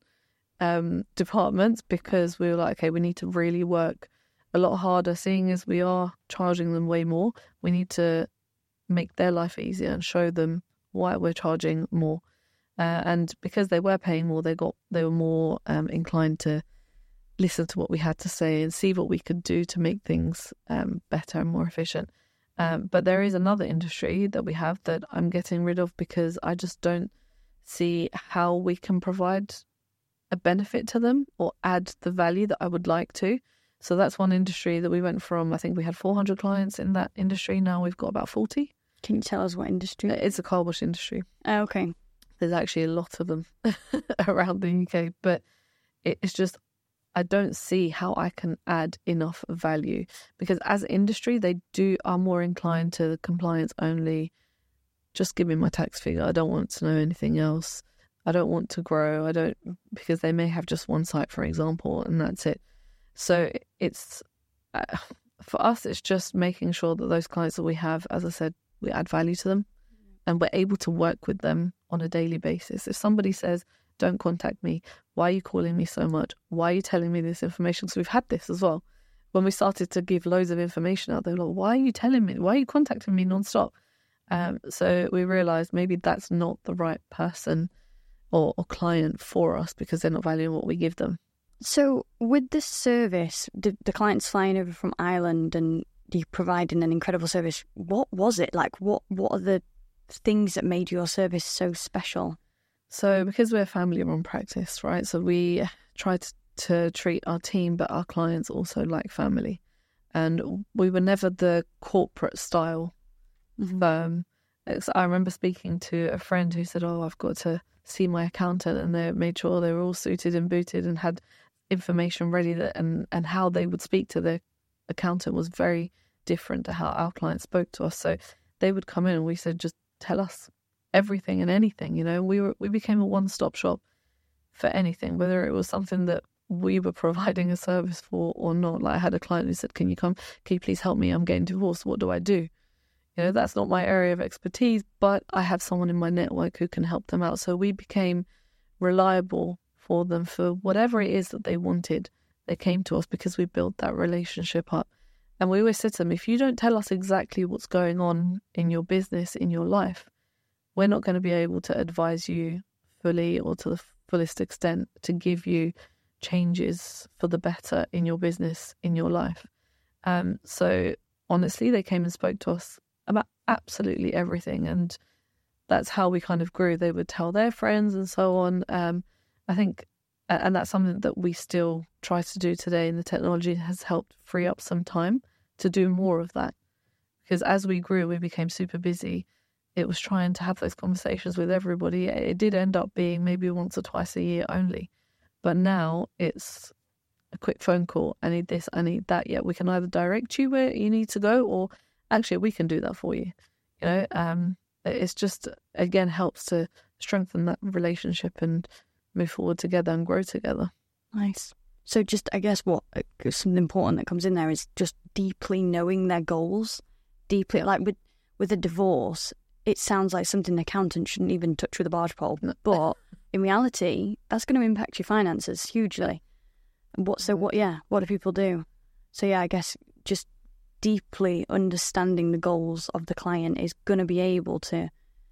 um, departments, because we were like, okay, we need to really work a lot harder, seeing as we are charging them way more. We need to make their life easier and show them why we're charging more. Uh, and because they were paying more, they got they were more um, inclined to listen to what we had to say and see what we could do to make things um, better and more efficient. Um, but there is another industry that we have that I'm getting rid of, because I just don't see how we can provide a benefit to them or add the value that I would like to. So that's one industry that we went from, I think we had four hundred clients in that industry. Now we've got about forty. Can you tell us what industry? It's a car wash industry. Oh, okay. There's actually a lot of them around the U K, but it's just, I don't see how I can add enough value, because as an industry, they do are more inclined to compliance only. Just give me my tax figure. I don't want to know anything else. I don't want to grow. I don't, because they may have just one site, for example, and that's it. So it's, uh, for us, it's just making sure that those clients that we have, as I said, we add value to them, and we're able to work with them on a daily basis. If somebody says, don't contact me, why are you calling me so much? Why are you telling me this information? Because we've had this as well. When we started to give loads of information out, they were like, why are you telling me? Why are you contacting me nonstop? Um, so we realised maybe that's not the right person or, or client for us, because they're not valuing what we give them. So with this service, the, the clients flying over from Ireland and you providing an incredible service, what was it like? What what are the things that made your service so special? So because we're a family-run practice, right? So we try to, to treat our team, but our clients also like family. And we were never the corporate style Mm-hmm. firm. So I remember speaking to a friend who said, oh, I've got to see my accountant, and they made sure they were all suited and booted and had information ready, that, and, and how they would speak to their accountant was very different to how our clients spoke to us. So they would come in and we said, just tell us everything and anything, you know. We were we became a one-stop shop for anything, whether it was something that we were providing a service for or not. Like I had a client who said, can you come, can you please help me? I'm getting divorced. What do I do? You know, that's not my area of expertise, but I have someone in my network who can help them out. So we became reliable for them for whatever it is that they wanted. They came to us because we built that relationship up. And we always said to them, if you don't tell us exactly what's going on in your business, in your life, we're not going to be able to advise you fully or to the fullest extent to give you changes for the better in your business, in your life. Um, so honestly, they came and spoke to us about absolutely everything. And that's how we kind of grew. They would tell their friends and so on. Um, I think, and that's something that we still try to do today. And the technology has helped free up some time to do more of that. Because as we grew, we became super busy. It was trying to have those conversations with everybody. It did end up being maybe once or twice a year only. But now it's a quick phone call. I need this, I need that. Yeah, we can either direct you where you need to go, or actually we can do that for you. You know, um, it's just, again, helps to strengthen that relationship and move forward together and grow together. Nice. So just, I guess what something important that comes in there is just deeply knowing their goals. Deeply, like with, with a divorce, it sounds like something an accountant shouldn't even touch with a barge pole. But in reality, that's going to impact your finances hugely. What so what yeah what do people do? So yeah, I guess just deeply understanding the goals of the client is going to be able to,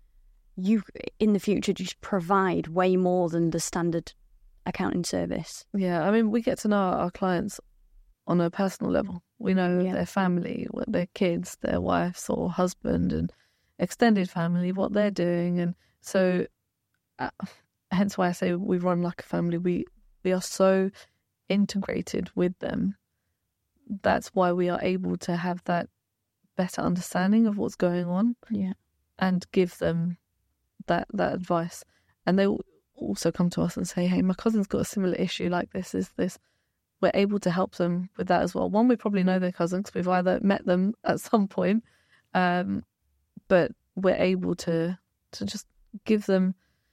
you in the future, just provide way more than the standard accounting service. Yeah, I mean, we get to know our clients on a personal level. We know yeah. their family, what their kids, their wives or husband, and extended family, what they're doing. And so uh, hence why I say we run like a family. We we are so integrated with them. That's why we are able to have that better understanding of what's going on, yeah, and give them that that advice. And they also come to us and say, hey, my cousin's got a similar issue like this, is this. We're able to help them with that as well. One, we probably know their cousin because we've either met them at some point, um, but we're able to to just give them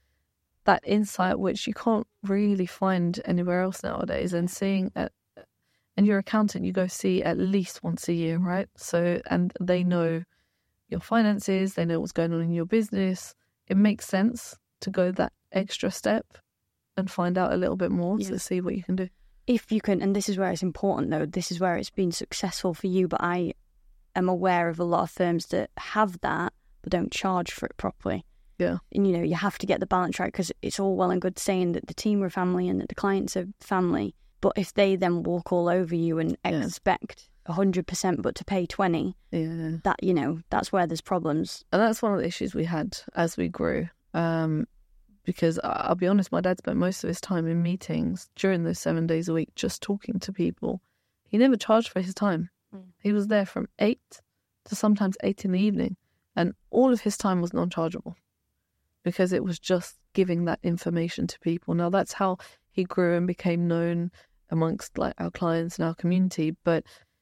that insight, which you can't really find anywhere else nowadays. And seeing, at, and your accountant, you go see at least once a year, right? So, and they know your finances, they know what's going on in your business. It makes sense to go that extra step and find out a little bit more yeah. to see what you can do. If you can, and this is where it's important though, this is where it's been successful for you, but I am aware of a lot of firms that have that but don't charge for it properly. Yeah. And, you know, you have to get the balance right, because it's all well and good saying that the team are family and that the clients are family. But if they then walk all over you and Yeah. expect one hundred percent but to pay twenty, Yeah. that, you know, that's where there's problems. And that's one of the issues we had as we grew. Um, because I- I'll be honest, my dad spent most of his time in meetings during those seven days a week just talking to people. He never charged for his time. Mm. He was there from eight to sometimes eight in the evening. And all of his time was non-chargeable because it was just giving that information to people. Now, that's how he grew and became known amongst like our clients and our community. But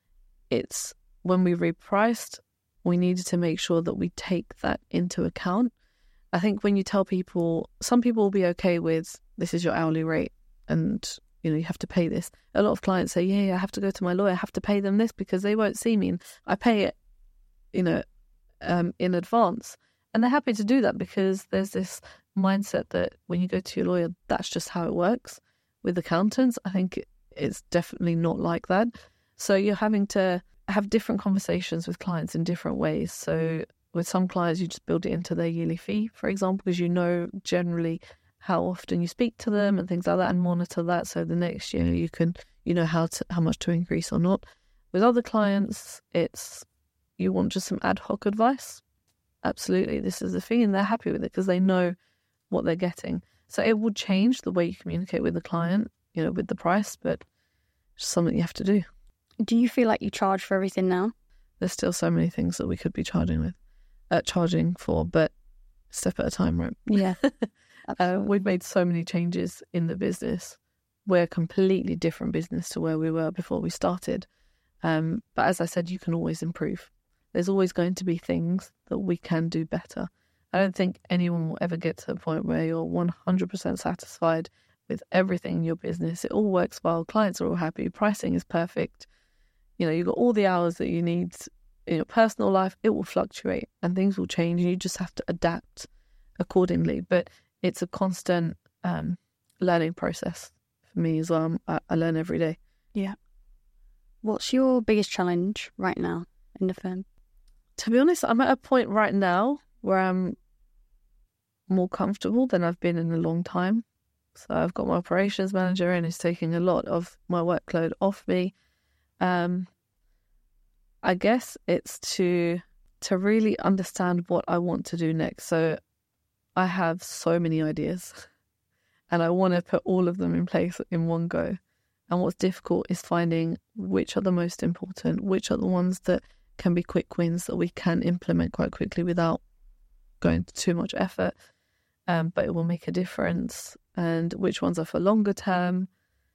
it's when we repriced, we needed to make sure that we take that into account. I think when you tell people, some people will be okay with, this is your hourly rate and, you know, you have to pay this. A lot of clients say, yeah, yeah, I have to go to my lawyer, I have to pay them this because they won't see me. And I pay it, you know, um, in advance. And they're happy to do that because there's this mindset that when you go to your lawyer, that's just how it works. With accountants, I think it's definitely not like that. So you're having to have different conversations with clients in different ways. So with some clients, you just build it into their yearly fee, for example, because you know generally how often you speak to them and things like that, and monitor that. So the next year you can, you know, how to how much to increase or not. With other clients, it's you want just some ad hoc advice. Absolutely, this is the fee, and they're happy with it because they know what they're getting. So it will change the way you communicate with the client, you know, with the price, but it's something you have to do. Do you feel like you charge for everything now? There's still so many things that we could be charging with, uh, charging for, but a step at a time, right? Yeah. uh, we've made so many changes in the business. We're a completely different business to where we were before we started. Um, but as I said, you can always improve. There's always going to be things that we can do better. I don't think anyone will ever get to a point where you're one hundred percent satisfied with everything in your business. It all works well. Clients are all happy. Pricing is perfect. You know, you've got all the hours that you need in your personal life. It will fluctuate and things will change. And you just have to adapt accordingly. But it's a constant um, learning process for me as well. I, I learn every day. Yeah. What's your biggest challenge right now in the firm? To be honest, I'm at a point right now where I'm more comfortable than I've been in a long time. So I've got my operations manager and it's taking a lot of my workload off me. Um, I guess it's to to really understand what I want to do next. So I have so many ideas and I want to put all of them in place in one go. And what's difficult is finding which are the most important, which are the ones that can be quick wins that we can implement quite quickly without going to too much effort, um, but it will make a difference, and which ones are for longer term.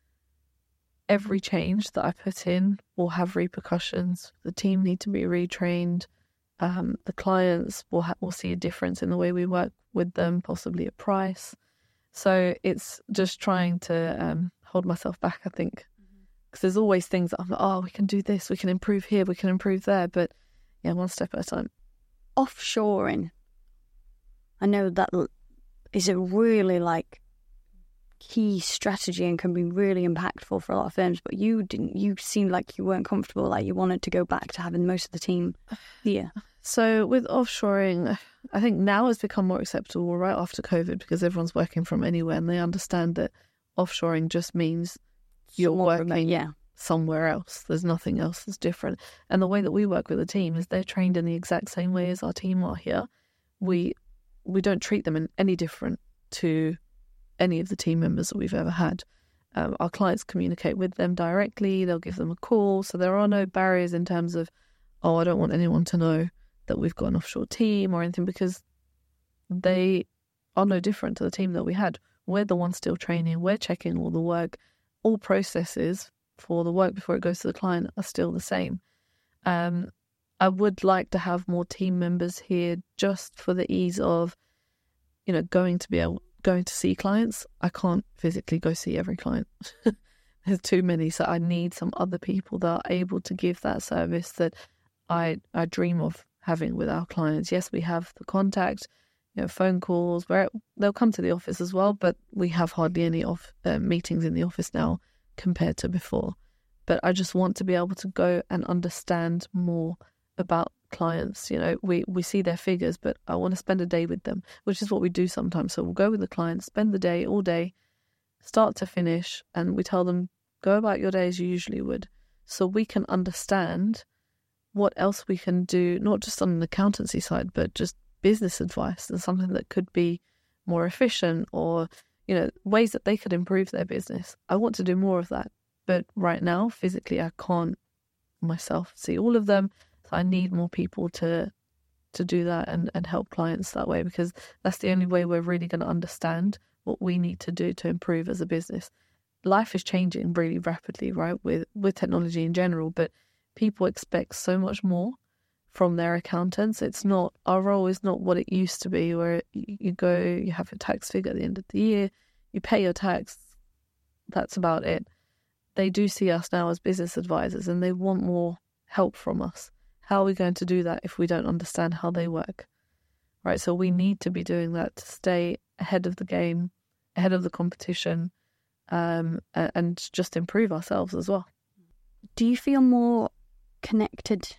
Every change that I put in will have repercussions. The team need to be retrained. Um, the clients will, ha- will see a difference in the way we work with them, possibly a price. So it's just trying to um, hold myself back, I think. Because there's always things that I'm like, oh, we can do this, we can improve here, we can improve there. But yeah, one step at a time. Offshoring. I know that is a really like key strategy and can be really impactful for a lot of firms. But you didn't. You seemed like you weren't comfortable. Like you wanted to go back to having most of the team here. So with offshoring, I think now it's become more acceptable right after COVID because everyone's working from anywhere and they understand that offshoring just means you're More working remote, yeah. somewhere else. There's nothing else that's different. And the way that we work with the team is they're trained in the exact same way as our team are here. We we don't treat them in any different to any of the team members that we've ever had. Um, our clients communicate with them directly. They'll give them a call. So there are no barriers in terms of, oh, I don't want anyone to know that we've got an offshore team or anything, because they are no different to the team that we had. We're the ones still training. We're checking all the work. All processes for the work before it goes to the client are still the same. Um, I would like to have more team members here just for the ease of, you know, going to be able, going to see clients. I can't physically go see every client. There's too many. So I need some other people that are able to give that service that I I dream of having with our clients. Yes, we have the contact, you know, phone calls, where they'll come to the office as well, but we have hardly any off uh, meetings in the office now compared to before. But I just want to be able to go and understand more about clients. You know, we, we see their figures, but I want to spend a day with them, which is what we do sometimes. So we'll go with the clients, spend the day, all day, start to finish, and we tell them, go about your day as you usually would, so we can understand what else we can do, not just on an accountancy side, but just business advice and something that could be more efficient, or, you know, ways that they could improve their business. I want to do more of that. But right now, physically, I can't myself see all of them. So I need more people to to do that and, and help clients that way, because that's the only way we're really going to understand what we need to do to improve as a business. Life is changing really rapidly, right, with, with technology in general, but people expect so much more from their accountants. It's not, our role is not what it used to be, where you go, you have your tax figure at the end of the year, you pay your tax, that's about it. They do see us now as business advisors, and they want more help from us. How are we going to do that if we don't understand how they work? Right, so we need to be doing that to stay ahead of the game, ahead of the competition, um, and just improve ourselves as well. Do you feel more connected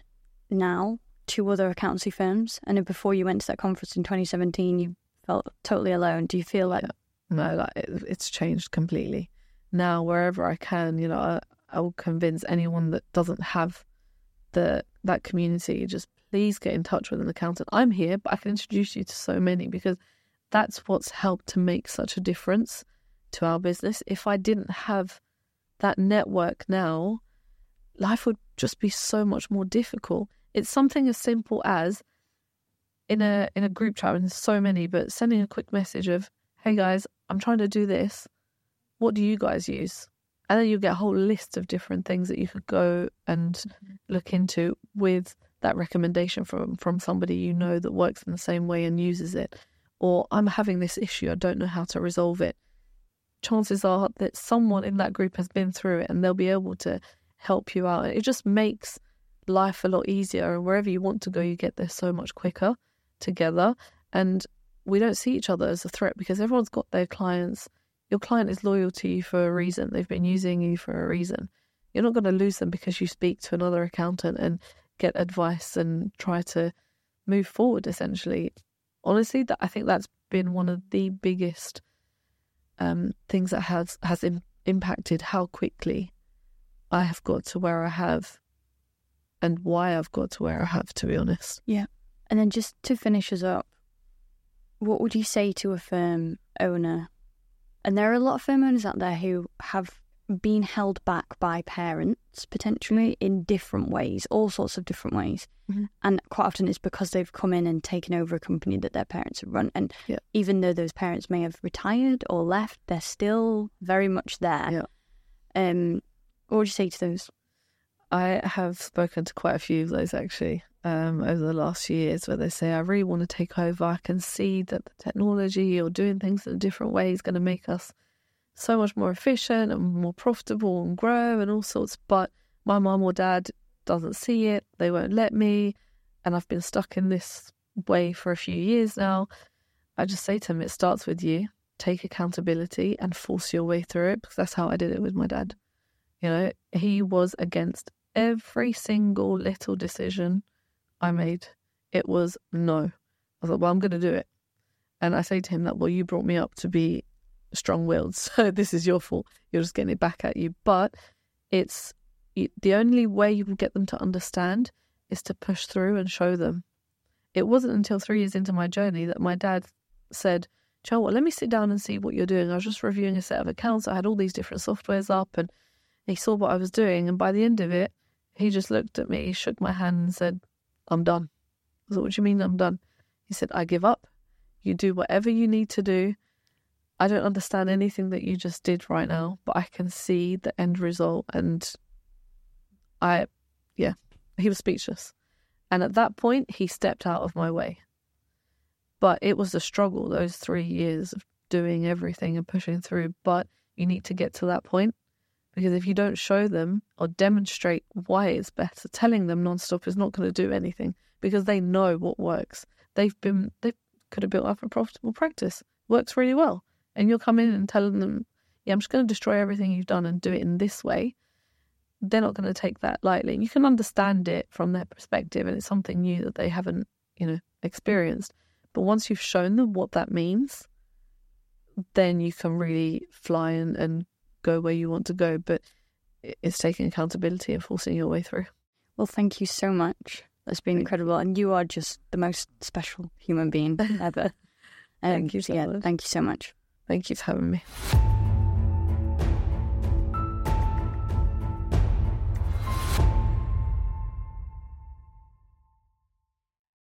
now to other accountancy firms? And before you went to that conference in twenty seventeen, you felt totally alone. Do you feel like... Yeah. No, like it, it's changed completely. Now, wherever I can, you know, I, I will convince anyone that doesn't have the that community, just please get in touch with an accountant. I'm here, but I can introduce you to so many, because that's what's helped to make such a difference to our business. If I didn't have that network now, life would just be so much more difficult. It's something as simple as in a in a group chat, and there's so many, but sending a quick message of, hey guys, I'm trying to do this. What do you guys use? And then you get a whole list of different things that you could go and mm-hmm. look into with that recommendation from, from somebody you know that works in the same way and uses it. Or I'm having this issue, I don't know how to resolve it. Chances are that someone in that group has been through it and they'll be able to help you out. It just makes life a lot easier, and wherever you want to go, you get there so much quicker together. And we don't see each other as a threat, because everyone's got their clients. Your client is loyal to you for a reason. They've been using you for a reason. You're not going to lose them because you speak to another accountant and get advice and try to move forward, essentially. Honestly, that I think that's been one of the biggest um, things that has, has im- impacted how quickly I have got to where I have, and why I've got to where I have, to be honest. Yeah. And then just to finish us up, what would you say to a firm owner? And there are a lot of firm owners out there who have been held back by parents, potentially, in different ways, all sorts of different ways. Mm-hmm. And quite often it's because they've come in and taken over a company that their parents have run. And yeah. even though those parents may have retired or left, they're still very much there. Yeah. Um, what would you say to those? I have spoken to quite a few of those, actually, um, over the last few years, where they say, I really want to take over. I can see that the technology or doing things in a different way is going to make us so much more efficient and more profitable and grow and all sorts. But my mum or dad doesn't see it. They won't let me. And I've been stuck in this way for a few years now. I just say to them, it starts with you. Take accountability and force your way through it, because that's how I did it with my dad. You know, he was against every single little decision I made. It was no. I was like, well, I'm going to do it. And I say to him that, well, you brought me up to be strong-willed, so this is your fault. You're just getting it back at you. But it's the only way you can get them to understand is to push through and show them. It wasn't until three years into my journey that my dad said, "Do you know what, let me sit down and see what you're doing." I was just reviewing a set of accounts. I had all these different softwares up, and he saw what I was doing. And by the end of it, he just looked at me, shook my hand and said, I'm done. I was like, what do you mean I'm done? He said, I give up. You do whatever you need to do. I don't understand anything that you just did right now, but I can see the end result. And I, yeah, he was speechless. And at that point, he stepped out of my way. But it was a struggle, those three years of doing everything and pushing through. But you need to get to that point, because if you don't show them or demonstrate why it's better, telling them nonstop is not going to do anything, because they know what works. They've been, they could have built up a profitable practice. Works really well. And you'll come in and telling them, yeah, I'm just going to destroy everything you've done and do it in this way. They're not going to take that lightly. You can understand it from their perspective, and it's something new that they haven't, you know, experienced. But once you've shown them what that means, then you can really fly and, and go where you want to go. But it's taking accountability and forcing your way through. Well, thank you so much. That's been incredible. And you are just the most special human being ever. Um, Thank you so yeah, much. Thank you so much. Thank you for having me.